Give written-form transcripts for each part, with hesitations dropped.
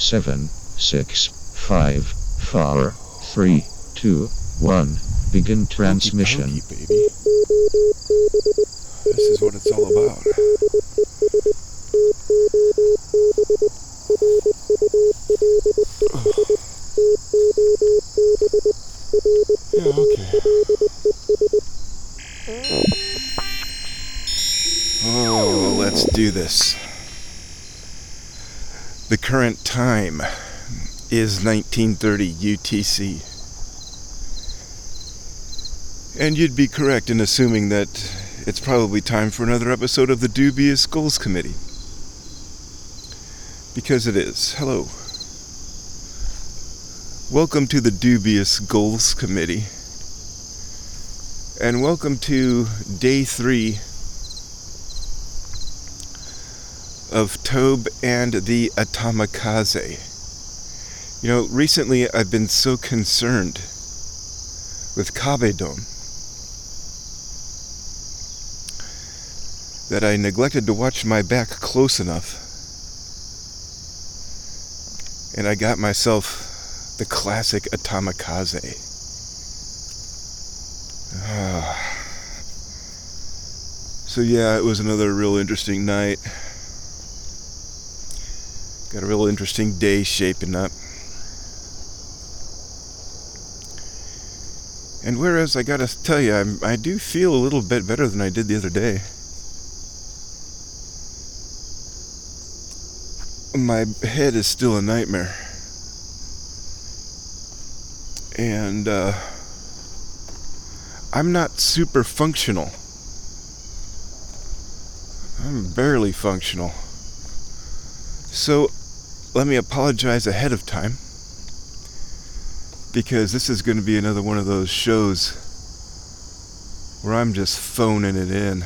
7, 6, 5, 4, 3, 2, 1. Begin transmission. Okey dokey, baby. This is what it's all about. Yeah, okay. Oh, let's do this. The current time is 1930 UTC. And you'd be correct in assuming that it's probably time for another episode of the Dubious Goals Committee. Because it is. Hello. Welcome to the Dubious Goals Committee. And welcome to day 3 of Tobe and the Atomikaze. You know, recently I've been so concerned with Kabedon that I neglected to watch my back close enough, and I got myself the classic Atomikaze. So yeah, it was another real interesting night. Got a real interesting day shaping up. And whereas I gotta tell you, I do feel a little bit better than I did the other day. My head is still a nightmare. And I'm not super functional. I'm barely functional. So let me apologize ahead of time, because this is going to be another one of those shows where I'm just phoning it in.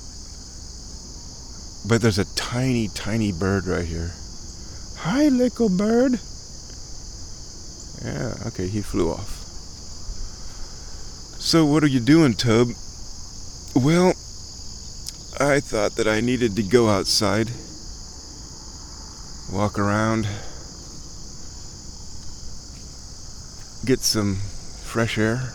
But there's a tiny, tiny bird right here. Hi, little bird. Yeah, okay, he flew off. So what are you doing, Tobe? Well, I thought that I needed to go outside, walk around, get some fresh air,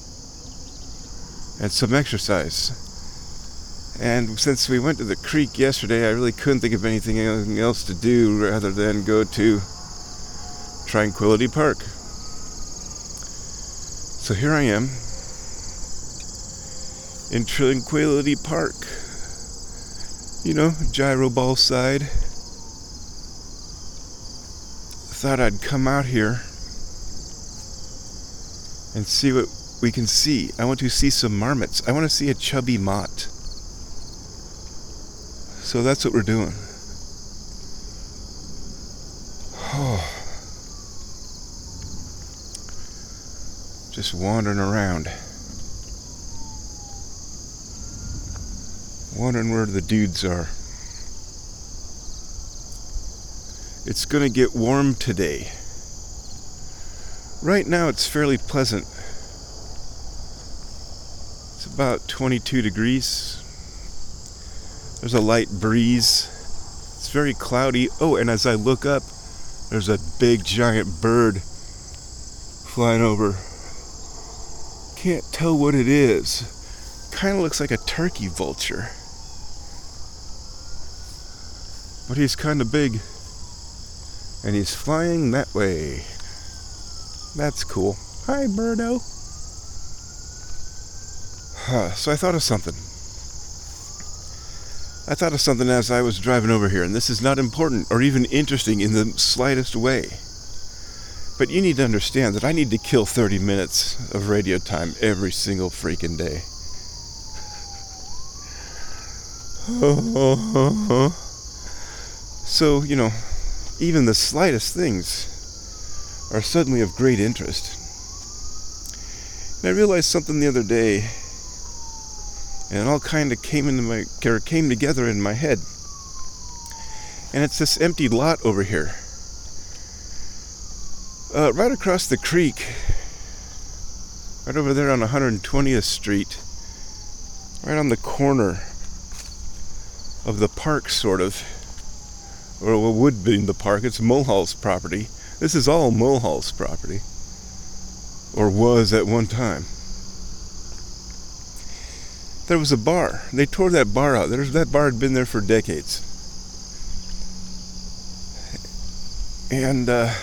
and some exercise. And since we went to the creek yesterday, I really couldn't think of anything else to do rather than go to Tranquility Park. So here I am in Tranquility Park. You know, gyro ball side. Thought I'd come out here and see what we can see. I want to see some marmots. I want to see a chubby mott. So that's what we're doing. Oh. Just wandering around. Wondering where the dudes are. It's gonna get warm today. Right now it's fairly pleasant. It's about 22 degrees. There's a light breeze. It's very cloudy. Oh, and as I look up, there's a big giant bird flying over. Can't tell what it is. Kind of looks like a turkey vulture. But he's kind of big. And he's flying that way. That's cool. Hi, birdo. So I thought of something. As I was driving over here, and this is not important or even interesting in the slightest way. But you need to understand that I need to kill 30 minutes of radio time every single freaking day. So, you know, even the slightest things are suddenly of great interest. And I realized something the other day, and it all kind of came together in my head. And it's this empty lot over here. Right across the creek, right over there on 120th Street, right on the corner of the park, sort of, or what would be in the park. It's Mulhall's property. This is all Mulhall's property, or was at one time. There was a bar. They tore that bar out. That bar had been there for decades. And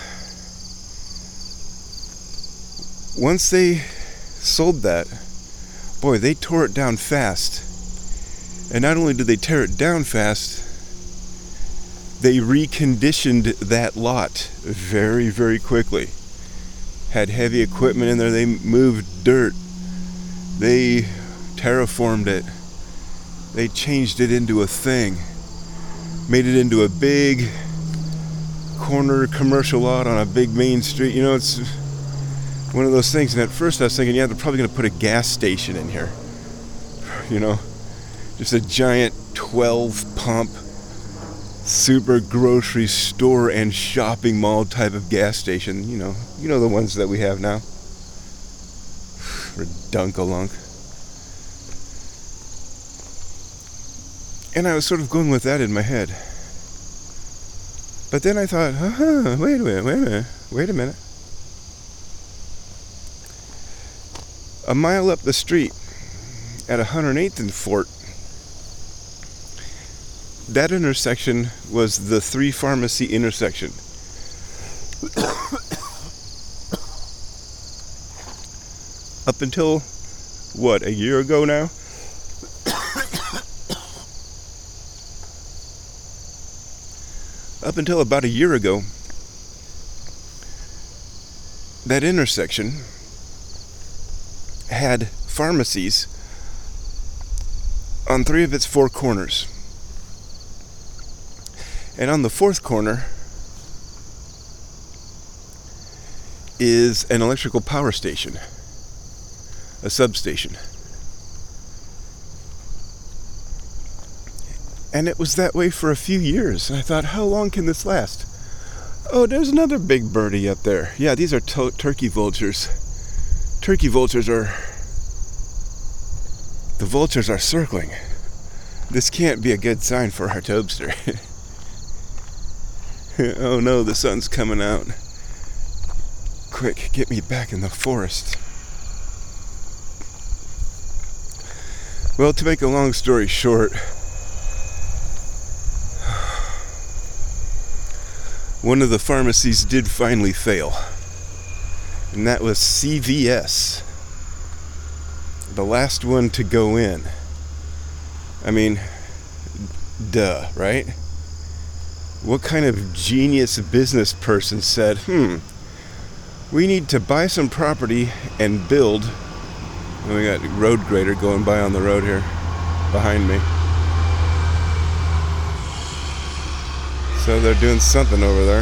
once they sold that, boy, they tore it down fast. And not only did they tear it down fast, they reconditioned that lot very, very quickly. Had heavy equipment in there. They moved dirt. They terraformed it. They changed it into a thing. Made it into a big corner commercial lot on a big main street. You know, it's one of those things. And at first I was thinking, yeah, they're probably going to put a gas station in here. You know, just a giant 12-pump super grocery store and shopping mall type of gas station. You know the ones that we have now. Redunkalunk. And I was sort of going with that in my head. But then I thought, wait a minute. A mile up the street at 108th and Fort, that intersection was the 3 Pharmacy intersection. Up until, what, a year ago now? Up until about a year ago, that intersection had pharmacies on 3 of its 4 corners. And on the 4th corner is an electrical power station, a substation. And it was that way for a few years. And I thought, how long can this last? Oh, there's another big birdie up there. Yeah, these are turkey vultures. Turkey vultures are... The vultures are circling. This can't be a good sign for our Tobster. Oh no, the sun's coming out. Quick, get me back in the forest. Well, to make a long story short, one of the pharmacies did finally fail. And that was CVS. The last one to go in. I mean, duh, right? What kind of genius business person said, we need to buy some property and build. And we got a road grader going by on the road here behind me. So they're doing something over there.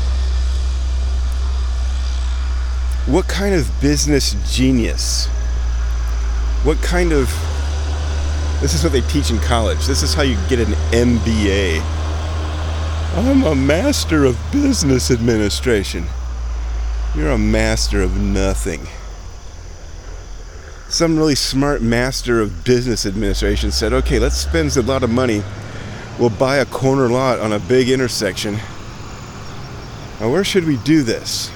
What kind of business genius? What kind of... This is what they teach in college. This is how you get an MBA. I'm a master of business administration. You're a master of nothing. Some really smart master of business administration said, okay, let's spend a lot of money. We'll buy a corner lot on a big intersection. Now, where should we do this?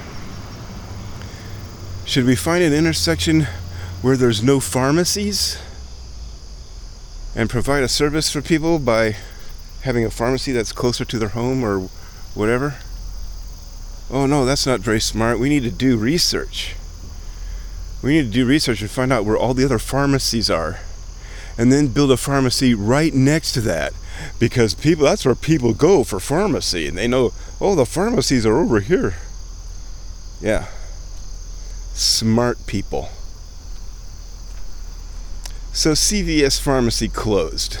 Should we find an intersection where there's no pharmacies and provide a service for people by having a pharmacy that's closer to their home or whatever? Oh no, that's not very smart. We need to do research. We need to do research and find out where all the other pharmacies are, and then build a pharmacy right next to that, because that's where people go for pharmacy, and they know, oh, the pharmacies are over here. Yeah. Smart people. So CVS Pharmacy closed.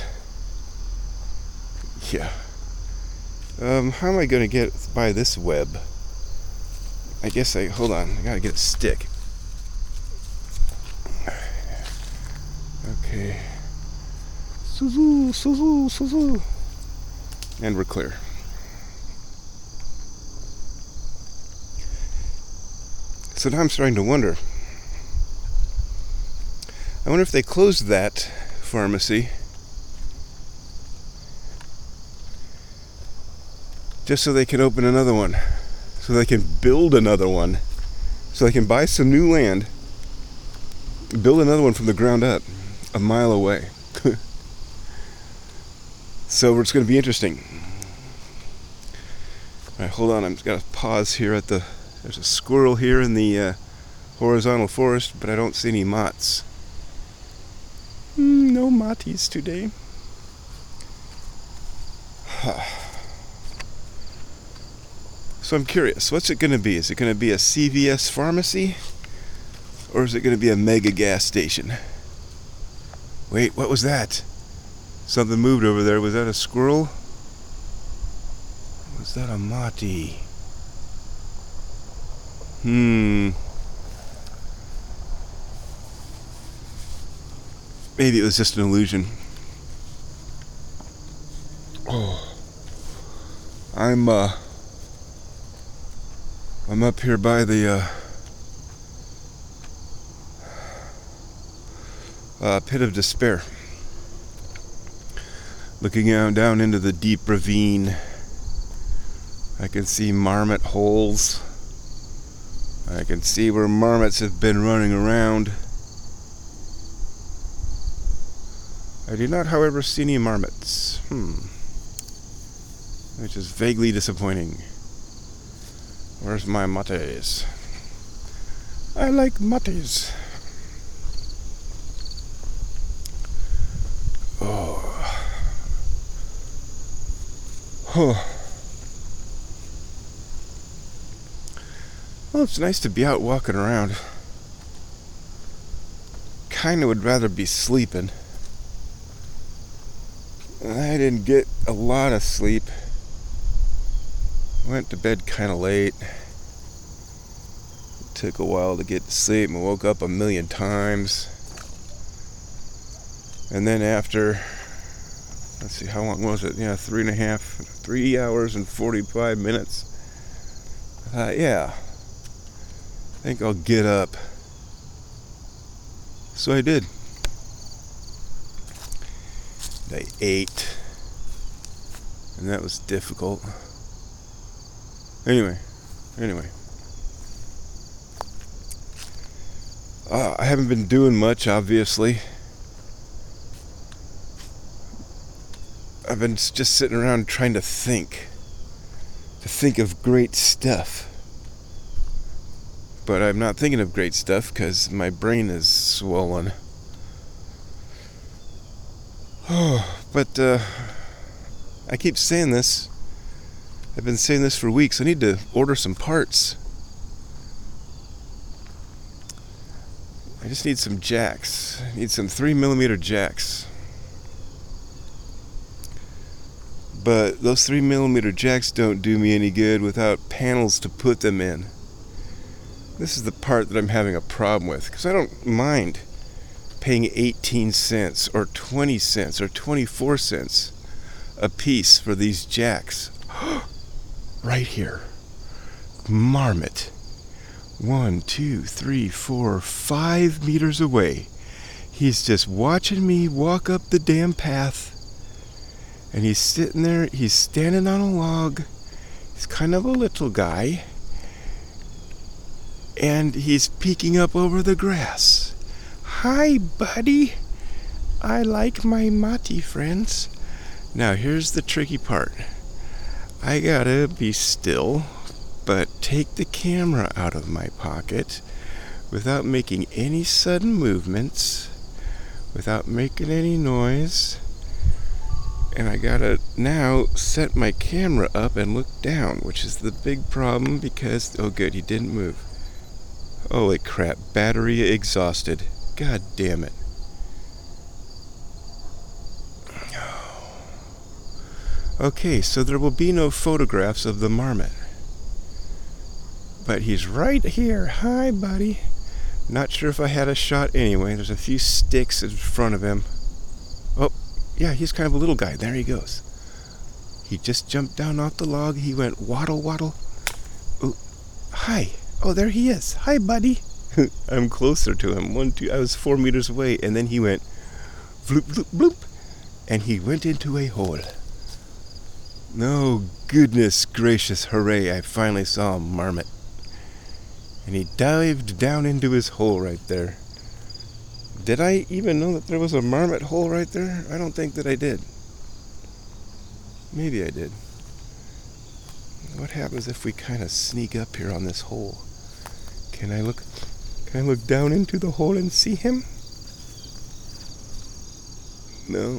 Yeah. How am I going to get by this web? I guess hold on, I gotta get a stick. Okay. Suzu. And we're clear. So now I'm starting to wonder. I wonder if they closed that pharmacy just so they can open another one, so they can build another one, so they can buy some new land, build another one from the ground up, a mile away. So it's going to be interesting. All right, hold on, I've got to pause here at there's a squirrel here in the horizontal forest, but I don't see any moths. No motties today. So I'm curious, what's it going to be? Is it going to be a CVS pharmacy? Or is it going to be a mega gas station? Wait, what was that? Something moved over there. Was that a squirrel? Was that a mati? Maybe it was just an illusion. Oh. I'm up here by the Pit of Despair, looking down into the deep ravine. I can see marmot holes. I can see where marmots have been running around. I do not, however, see any marmots. Which is vaguely disappointing. Where's my mates? I like mates. Well, it's nice to be out walking around. Kinda would rather be sleeping. I didn't get a lot of sleep. Went to bed kinda late. It took a while to get to sleep and woke up a million times. And then after, let's see, how long was it? 3 hours and 45 minutes. I thought, yeah, I think I'll get up. So I did. I ate, and that was difficult. Anyway. I haven't been doing much, obviously. I've been just sitting around trying to think of great stuff. But I'm not thinking of great stuff because my brain is swollen. But I keep saying this. I've been saying this for weeks. I need to order some parts. I just need some jacks. I need some 3mm jacks. But those 3mm jacks don't do me any good without panels to put them in. This is the part that I'm having a problem with, because I don't mind paying 18 cents or 20 cents or 24 cents a piece for these jacks. Right here. Marmot. 1, 2, 3, 4, 5 meters away. He's just watching me walk up the damn path. And he's sitting there, he's standing on a log. He's kind of a little guy. And he's peeking up over the grass. Hi, buddy. I like my mati friends. Now, here's the tricky part. I gotta be still, but take the camera out of my pocket without making any sudden movements, without making any noise. And I gotta now set my camera up and look down, which is the big problem because, oh good, he didn't move. Holy crap, battery exhausted. God damn it. Okay, so there will be no photographs of the marmot. But he's right here. Hi, buddy. Not sure if I had a shot anyway. There's a few sticks in front of him. Oh, yeah, he's kind of a little guy. There he goes. He just jumped down off the log. He went waddle, waddle. Oh, hi. Oh, there he is. Hi, buddy. I'm closer to him. 1, 2, I was 4 meters away, and then he went bloop, bloop, bloop, and he went into a hole. No, goodness gracious, hooray, I finally saw a marmot. And he dived down into his hole right there. Did I even know that there was a marmot hole right there? I don't think that I did. Maybe I did. What happens if we kind of sneak up here on this hole? Can I look down into the hole and see him? No.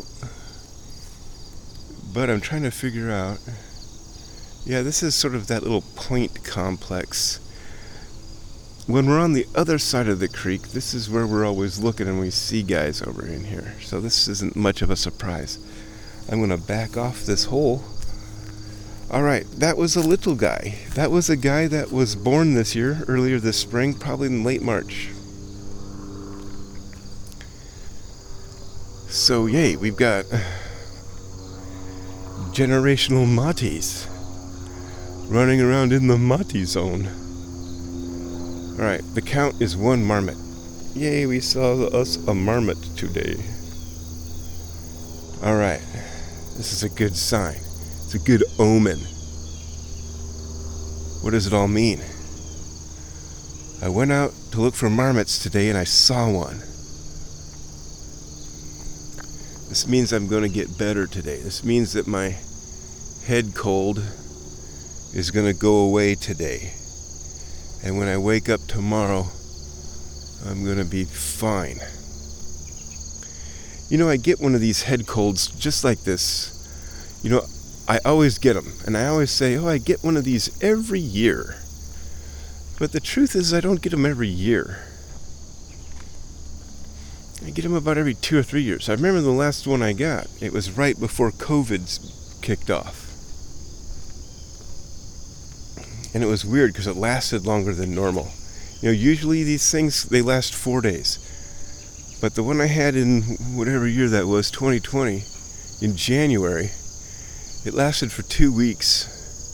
But I'm trying to figure out. Yeah, this is sort of that little point complex. When we're on the other side of the creek, this is where we're always looking and we see guys over in here. So this isn't much of a surprise. I'm going to back off this hole. Alright, that was a little guy. That was a guy that was born this year, earlier this spring, probably in late March. So yay, we've got generational Matis running around in the Mati zone. Alright, the count is 1 marmot. Yay, we saw us a marmot today. Alright, this is a good sign. It's a good omen. What does it all mean? I went out to look for marmots today and I saw one. This means I'm going to get better today. This means that my head cold is going to go away today. And when I wake up tomorrow, I'm going to be fine. You know, I get one of these head colds just like this. You know, I always get them. And I always say, oh, I get one of these every year. But the truth is I don't get them every year. I get them about every 2 or 3 years. I remember the last one I got. It was right before COVID kicked off. And it was weird because it lasted longer than normal. You know, usually these things, they last 4 days. But the one I had in whatever year that was, 2020, in January, it lasted for 2 weeks.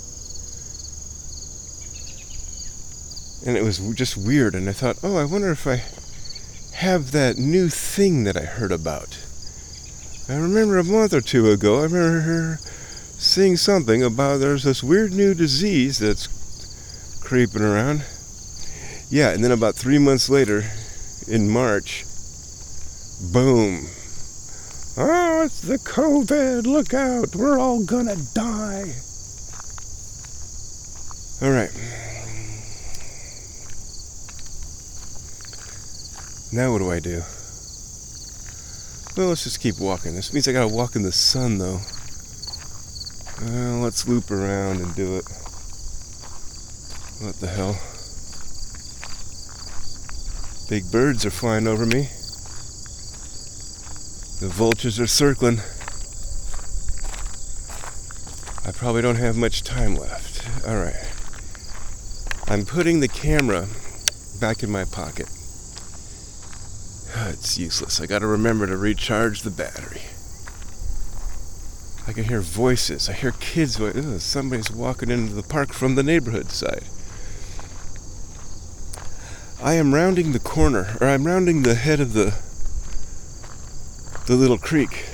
And it was just weird. And I thought, oh, I wonder if I have that new thing that I heard about. I remember a month or 2 ago, I remember seeing something about there's this weird new disease that's creeping around. Yeah, and then about 3 months later, in March, boom. Oh, it's the COVID, look out, we're all gonna die. Alright. Now what do I do? Well, let's just keep walking. This means I gotta walk in the sun, though. Well, let's loop around and do it. What the hell? Big birds are flying over me. The vultures are circling. I probably don't have much time left. Alright. I'm putting the camera back in my pocket. It's useless. I gotta remember to recharge the battery. I can hear voices. I hear kids' voices. Somebody's walking into the park from the neighborhood side. I am rounding the corner, or I'm rounding the head of the little creek.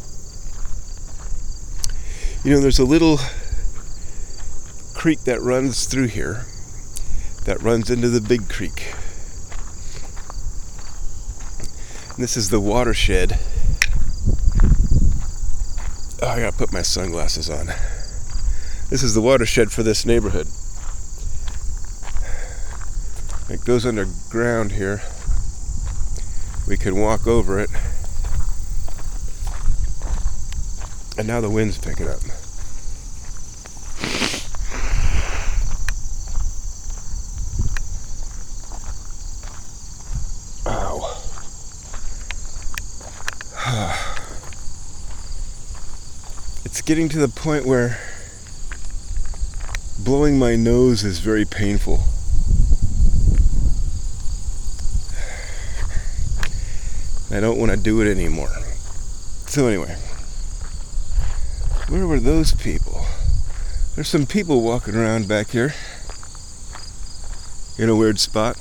You know, there's a little creek that runs through here, that runs into the big creek. And this is the watershed. Oh, I gotta put my sunglasses on. This is the watershed for this neighborhood. It goes underground here. We can walk over it. And now the wind's picking up. Ow. It's getting to the point where blowing my nose is very painful. I don't want to do it anymore. So anyway, where were those people? There's some people walking around back here in a weird spot.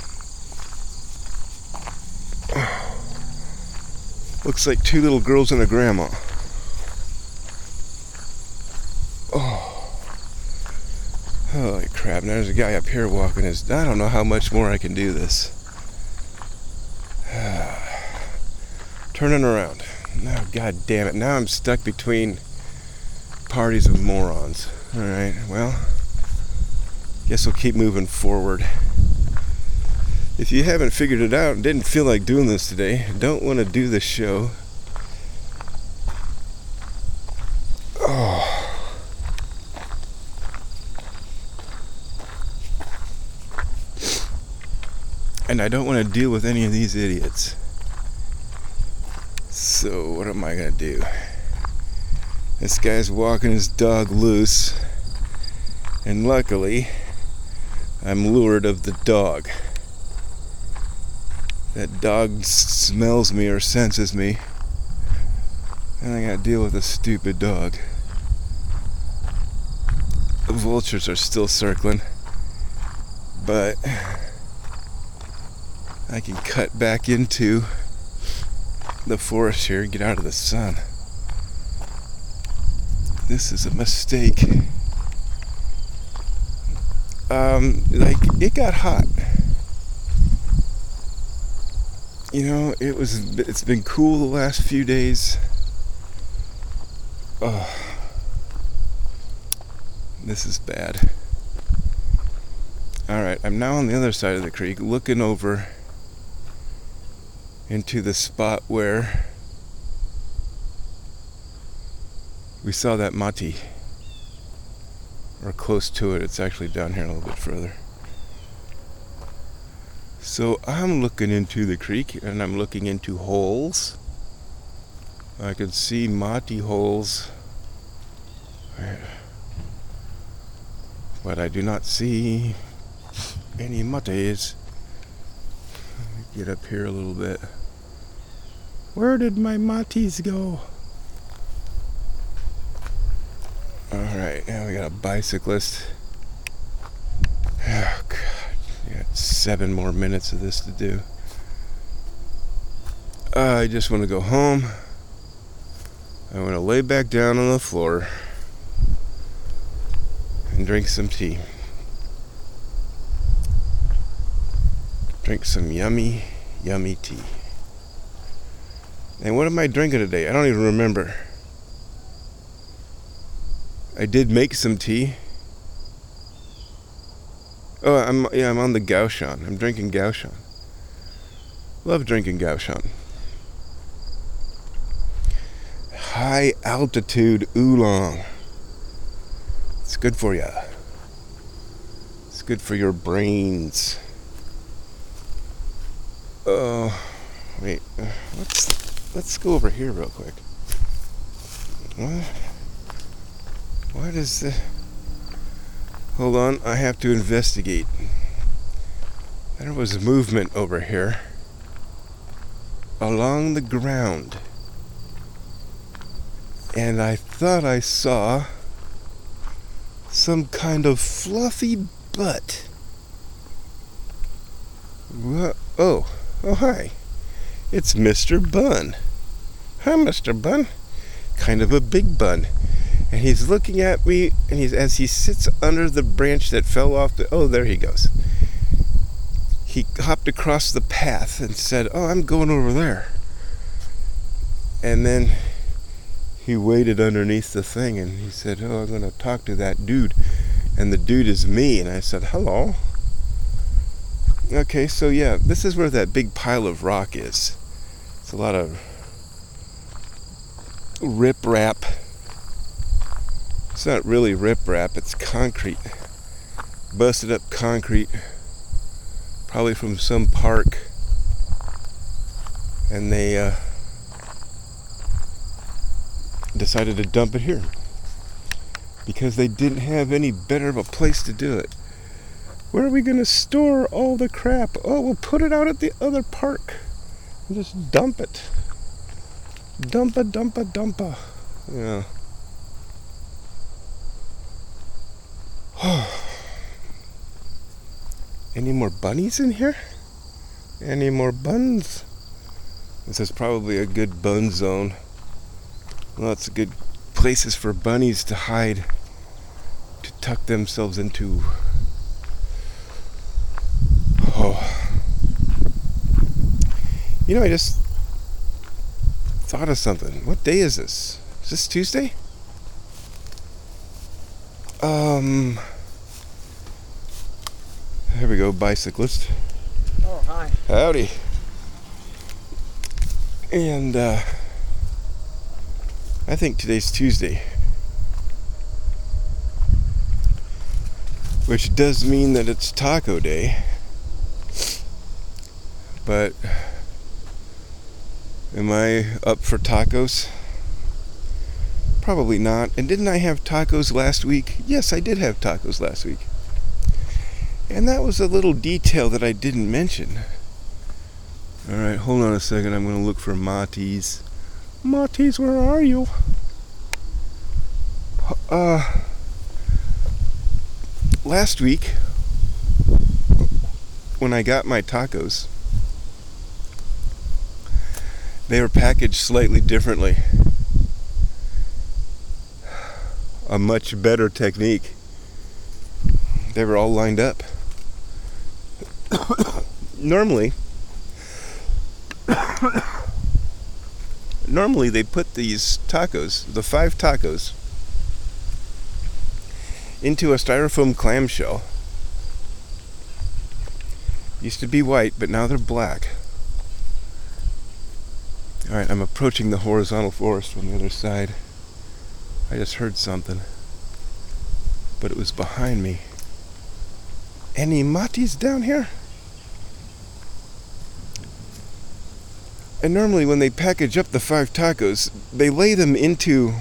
Looks like 2 little girls and a grandma. Oh. Holy crap, now there's a guy up here walking his... I don't know how much more I can do this. Turning around. No, god damn it. Now I'm stuck between parties of morons. Alright, well, guess we'll keep moving forward. If you haven't figured it out and didn't feel like doing this today, don't want to do this show. Oh. And I don't want to deal with any of these idiots. So what am I going to do? This guy's walking his dog loose. And luckily, I'm lured of the dog. That dog smells me or senses me. And I gotta deal with a stupid dog. The vultures are still circling. But I can cut back into the forest here and get out of the sun. This is a mistake. It got hot. You know, it's been cool the last few days. Oh, this is bad. Alright, I'm now on the other side of the creek, looking over into the spot where we saw that mati. Or close to it. It's actually down here a little bit further. So I'm looking into the creek and I'm looking into holes. I can see mati holes, but I do not see any mates. Let me get up here a little bit. Where did my matis go? Alright, now we got a bicyclist. Oh god, we got 7 more minutes of this to do. I just want to go home. I want to lay back down on the floor and drink some tea. Drink some yummy, yummy tea. And what am I drinking today? I don't even remember. I did make some tea. Oh, I'm on the Gaoshan. I'm drinking Gaoshan. Love drinking Gaoshan. High altitude oolong. It's good for you. It's good for your brains. Oh, wait. Let's go over here real quick. What is the... Hold on, I have to investigate. There was movement over here. Along the ground. And I thought I saw some kind of fluffy butt. Oh, hi. It's Mr. Bun. Hi, Mr. Bun. Kind of a big bun. And he's looking at me, and as he sits under the branch that fell off the... Oh, there he goes. He hopped across the path and said, "Oh, I'm going over there." And then he waited underneath the thing, and he said, "Oh, I'm going to talk to that dude." And the dude is me, and I said, "Hello." Okay, so yeah, this is where that big pile of rock is. It's a lot of riprap. It's not really riprap, it's concrete. Busted up concrete. Probably from some park. And they decided to dump it here. Because they didn't have any better of a place to do it. Where are we going to store all the crap? Oh, we'll put it out at the other park. And just dump it. Dumpa. Yeah. Any more bunnies in here? Any more buns? This is probably a good bun zone. Lots of good places for bunnies to hide, to tuck themselves into. Oh. You know, I just thought of something. What day is this? Is this Tuesday? Here we go, bicyclist. Oh, hi. Howdy. And I think today's Tuesday, which does mean that it's taco day. But am I up for tacos? Probably not. And didn't I have tacos last week? Yes, I did have tacos last week. And that was a little detail that I didn't mention. Alright, hold on a second. I'm going to look for Matis. Matis, where are you? Last week, when I got my tacos, they were packaged slightly differently. A much better technique. They were all lined up. Normally they put these tacos, the 5 tacos, into a styrofoam clamshell. Used to be white, but now they're black. Alright, I'm approaching the horizontal forest from the other side. I just heard something, but it was behind me. Any Matis down here? And normally when they package up the 5 tacos, they lay them into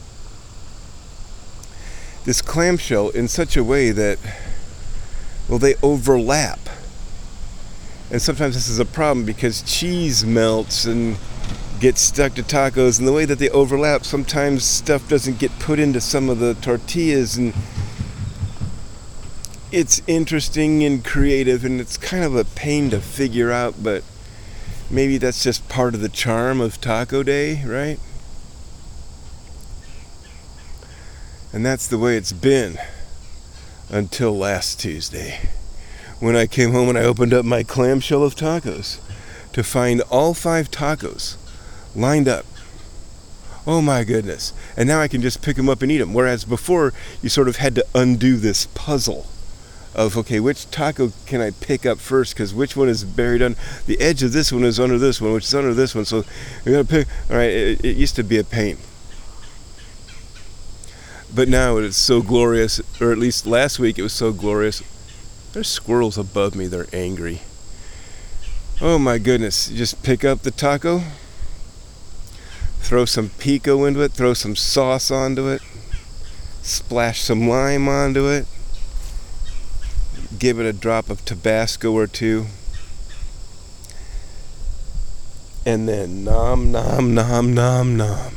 this clamshell in such a way that, well, they overlap. And sometimes this is a problem because cheese melts and gets stuck to tacos, and the way that they overlap, sometimes stuff doesn't get put into some of the tortillas, and it's interesting and creative, and it's kind of a pain to figure out, but maybe that's just part of the charm of Taco Day, right? And that's the way it's been until last Tuesday, when I came home and I opened up my clamshell of tacos to find all 5 tacos lined up. Oh my goodness. And now I can just pick them up and eat them. Whereas before, you sort of had to undo this puzzle of, okay, which taco can I pick up first? Because which one is buried on the edge of this one is under this one, which is under this one. So we gotta pick. All right, it used to be a pain. But now it is so glorious, or at least last week it was so glorious. There's squirrels above me, they're angry. Oh my goodness, you just pick up the taco, throw some pico into it, throw some sauce onto it, splash some lime onto it, give it a drop of Tabasco or 2, and then nom nom nom nom nom.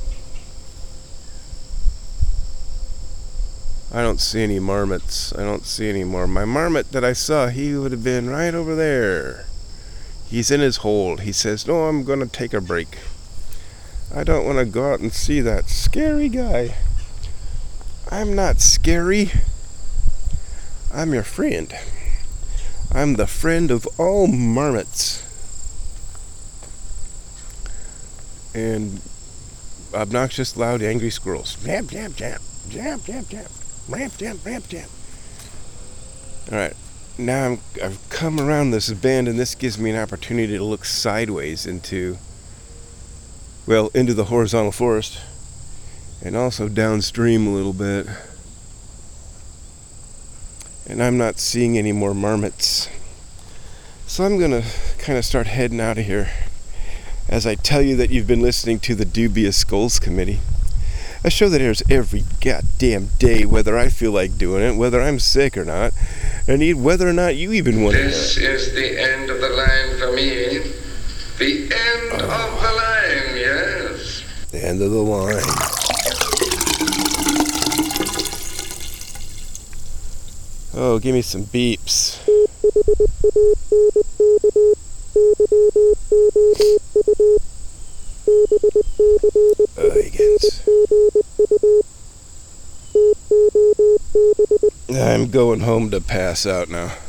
I don't see any marmots. I don't see any more. My marmot that I saw, he would have been right over there. He's in his hole. He says, no, I'm going to take a break. I don't want to go out and see that scary guy. I'm not scary. I'm your friend. I'm the friend of all marmots. And obnoxious, loud, angry squirrels. Jam, jam, jam. Jam, jam, jam. Ramp, jam, ramp, jam. Alright, now I've come around this bend, and this gives me an opportunity to look sideways into the horizontal forest, and also downstream a little bit. And I'm not seeing any more marmots. So I'm gonna kind of start heading out of here as I tell you that you've been listening to the Dubious Skulls Committee, a show that airs every goddamn day, whether I feel like doing it, whether I'm sick or not, and whether or not you even want to hear it. This is the end of the line for me. The end of the line, yes. The end of the line. Oh, give me some beeps. Higgins. going home to pass out now.